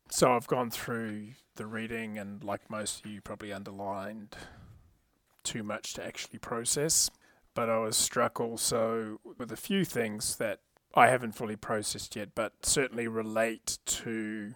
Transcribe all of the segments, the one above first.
So I've gone through the reading and, like most of you, probably underlined too much to actually process. But I was struck also with a few things that I haven't fully processed yet, but certainly relate to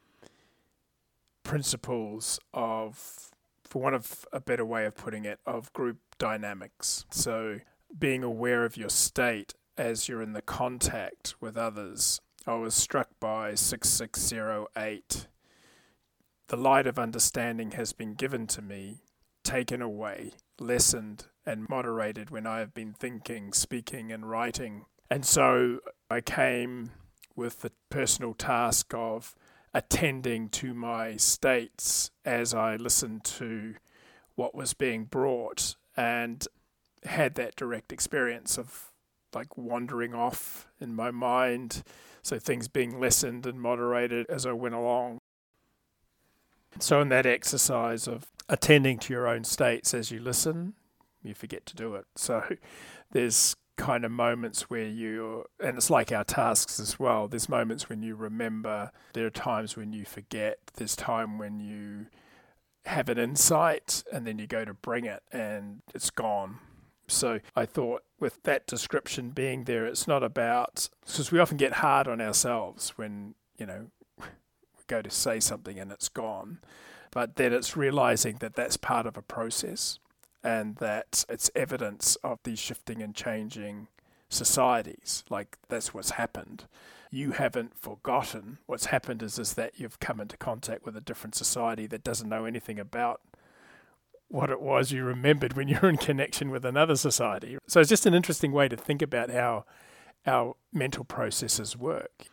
principles of, for want of a better way of putting it, of group dynamics. So being aware of your state as you're in the contact with others. I was struck by 6608. The light of understanding has been given to me, taken away, lessened, and moderated when I have been thinking, speaking, and writing. And so I came with the personal task of attending to my states as I listened to what was being brought, and had that direct experience of like wandering off in my mind. So things being lessened and moderated as I went along. So in that exercise of attending to your own states as you listen, you forget to do it. So there's kind of moments where and it's like our tasks as well, there's moments when you remember, there are times when you forget, there's time when you have an insight and then you go to bring it and it's gone. So I thought with that description being there, it's not about, because we often get hard on ourselves when, we go to say something and it's gone, but then it's realizing that that's part of a process and that it's evidence of these shifting and changing societies. Like that's what's happened. You haven't forgotten. What's happened is that you've come into contact with a different society that doesn't know anything about what it was you remembered when you were in connection with another society. So it's just an interesting way to think about how our mental processes work.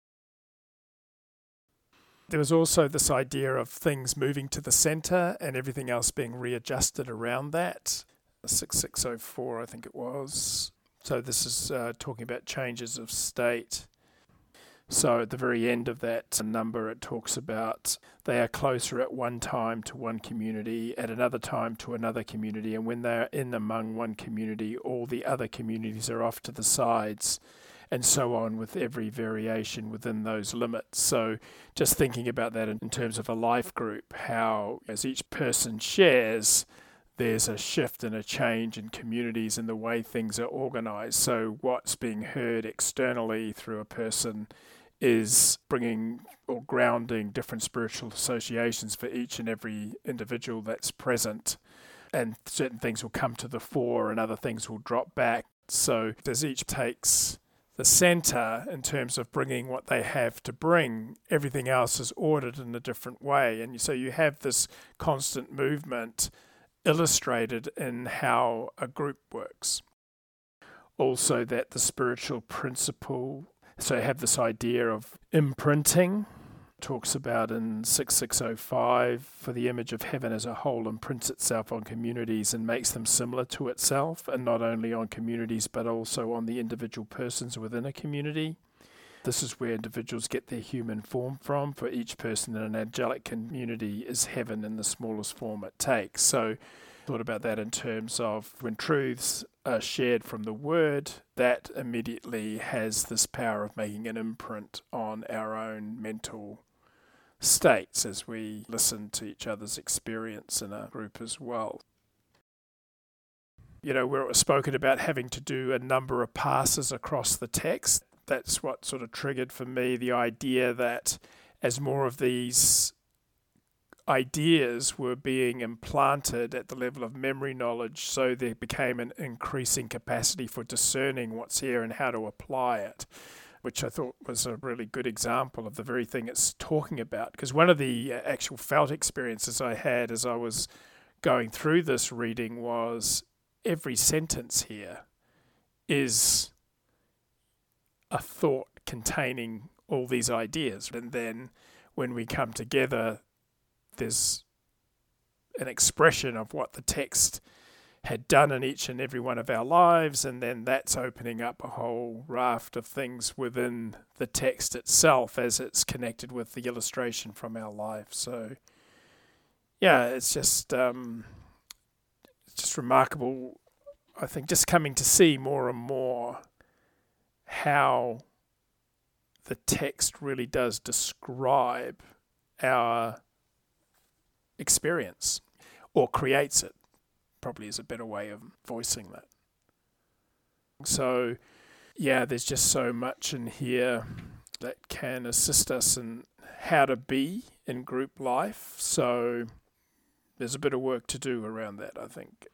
There was also this idea of things moving to the center and everything else being readjusted around that. 6604, I think it was. So this is talking about changes of state. So at the very end of that number, it talks about they are closer at one time to one community, at another time to another community, and when they are in among one community, all the other communities are off to the sides, and so on with every variation within those limits. So just thinking about that in terms of a life group, how as each person shares, there's a shift and a change in communities and the way things are organized. So what's being heard externally through a person is bringing or grounding different spiritual associations for each and every individual that's present. And certain things will come to the fore and other things will drop back. So as each takes the center in terms of bringing what they have to bring, everything else is ordered in a different way. And so you have this constant movement illustrated in how a group works. Also that the spiritual principle, so I have this idea of imprinting, talks about in 6605, for the image of heaven as a whole imprints itself on communities and makes them similar to itself, and not only on communities but also on the individual persons within a community. This is where individuals get their human form from. For each person in an angelic community is heaven in the smallest form it takes. So thought about that in terms of when truths are shared from the word, that immediately has this power of making an imprint on our own mental states as we listen to each other's experience in a group as well. Where it was spoken about having to do a number of passes across the text, that's what sort of triggered for me the idea that as more of these ideas were being implanted at the level of memory knowledge, so there became an increasing capacity for discerning what's here and how to apply it, which I thought was a really good example of the very thing it's talking about. Because one of the actual felt experiences I had as I was going through this reading was every sentence here is a thought containing all these ideas. And then when we come together, there's an expression of what the text had done in each and every one of our lives, and then that's opening up a whole raft of things within the text itself as it's connected with the illustration from our life. So, yeah, it's just remarkable, I think, just coming to see more and more how the text really does describe our experience, or creates it, probably is a better way of voicing that. So, yeah, there's just so much in here that can assist us in how to be in group life. So there's a bit of work to do around that, I think.